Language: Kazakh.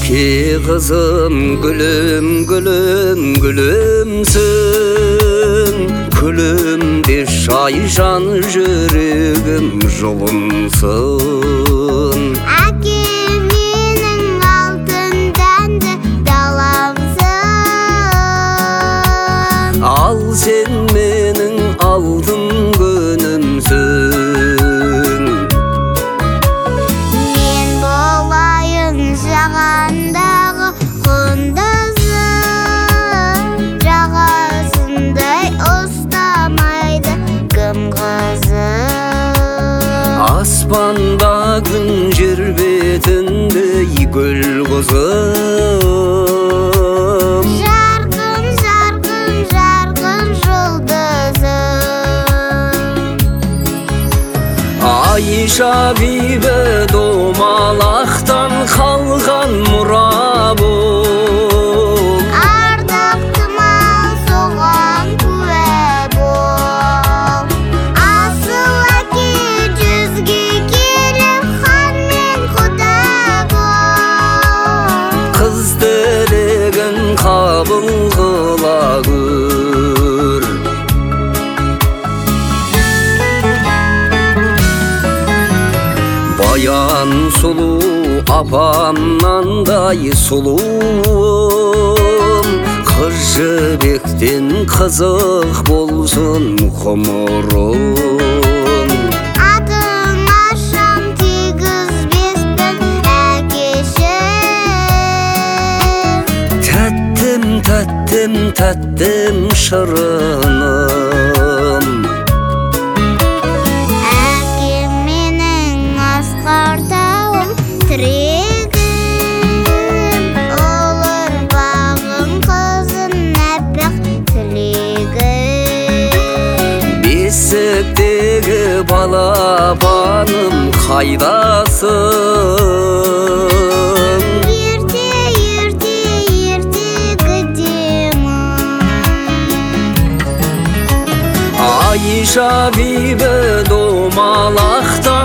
Ki kızım gülüm gülüm gülümsün, külümde şayşan yüreğim julunsun. Әке менің алтын тәнді даламсың. Al sen menin altın günümsün. Мен болайын жағандағы құндызың, жағасындай ұстамайды кім қызың. Аспанда күн жер бетіндей гүл қызым. Жарқын, жарқын, жарқын жұлдызым. Айша бибі домалақтан қалған мұра бол. Ардақтыма соған куә бол. Асыл әке жүзге келіп хан мен құда бол. Қыз тілегін қабыл қыла көр. Баян сұлу апамнандай сұлуым, қыз жібектен қызық болсын ғұмырың. Атың ашам тигізбеспін әкешім. Тәттім, тәттім, тәттім шырыным. Әкем менің асқар тауым, тірегім. Олар бағым қызын әппақ тілегім. Бесіктегі балапаным қайдасың? Ерте, ерте, ертегідемін. Айша бибі домалақтан